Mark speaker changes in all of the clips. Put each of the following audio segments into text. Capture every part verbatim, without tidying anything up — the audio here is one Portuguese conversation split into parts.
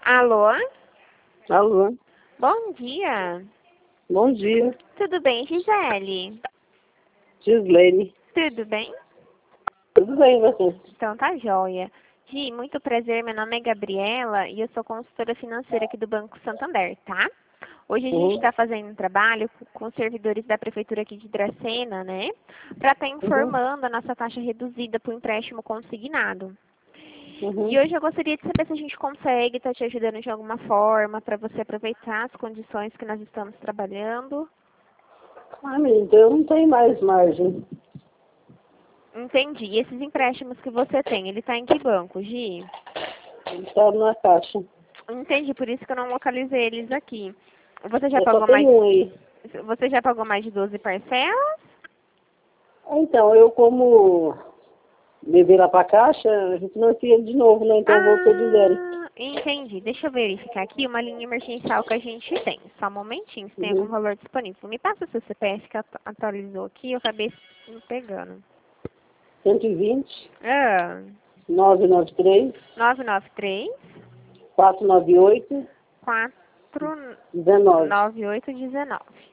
Speaker 1: Alô?
Speaker 2: Alô,
Speaker 1: Bom dia.
Speaker 2: bom dia,
Speaker 1: Tudo bem, Gisele?
Speaker 2: Gislene.
Speaker 1: Tudo bem?
Speaker 2: Tudo bem, e você?
Speaker 1: Então tá joia. Gi, muito prazer, meu nome é Gabriela e eu sou consultora financeira aqui do Banco Santander, tá? Hoje a gente
Speaker 2: Uhum,
Speaker 1: está fazendo um trabalho com com os servidores da Prefeitura aqui de Dracena, né? Para estar
Speaker 2: uhum,
Speaker 1: informando a nossa taxa reduzida para o empréstimo consignado.
Speaker 2: uhum.
Speaker 1: E hoje eu gostaria de saber se a gente consegue estar te ajudando de alguma forma para você aproveitar as condições que nós estamos trabalhando.
Speaker 2: Ah, menina, então eu não tenho mais margem.
Speaker 1: Entendi. E esses empréstimos que você tem, ele está em que banco, Gi?
Speaker 2: Está na caixa.
Speaker 1: Entendi, por isso que eu não localizei eles aqui. Você já
Speaker 2: Eu só
Speaker 1: pagou mais,
Speaker 2: tenho um aí.
Speaker 1: você já pagou mais de doze parcelas?
Speaker 2: Ah, então, eu como levei lá para a caixa, a gente não tinha de novo, né? Então eu voltei do zero.
Speaker 1: Ah, entendi. Deixa eu verificar aqui uma linha emergencial que a gente tem. Só um momentinho, se tem algum
Speaker 2: Uhum.
Speaker 1: valor disponível. Me passa o seu C P F que atu- atualizou aqui, eu acabei não pegando.
Speaker 2: cento e vinte,
Speaker 1: Ah,
Speaker 2: novecentos e noventa e três,
Speaker 1: nove nove três,
Speaker 2: quatrocentos e noventa e oito,
Speaker 1: quatro
Speaker 2: dezenove.
Speaker 1: nove oito um nove.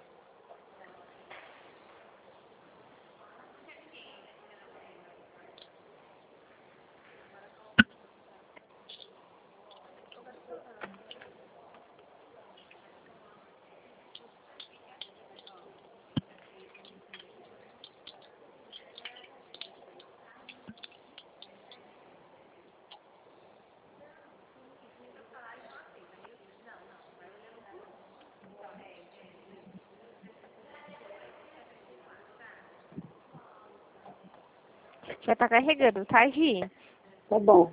Speaker 1: Já tá carregando, tá, Gi?
Speaker 2: Tá bom.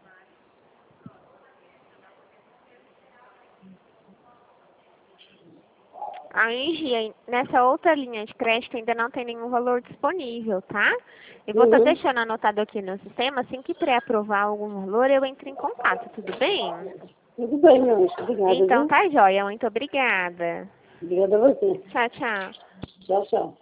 Speaker 1: Aí, Gi, nessa outra linha de crédito ainda não tem nenhum valor disponível, tá? Eu vou estar
Speaker 2: Uhum.
Speaker 1: deixando anotado aqui no sistema, assim que pré-aprovar algum valor, eu entro em contato, tudo bem?
Speaker 2: Tudo bem, meu anjo. Obrigada,
Speaker 1: Então
Speaker 2: viu?
Speaker 1: tá joia, muito obrigada.
Speaker 2: Obrigada a você.
Speaker 1: Tchau, tchau.
Speaker 2: Tchau, tchau.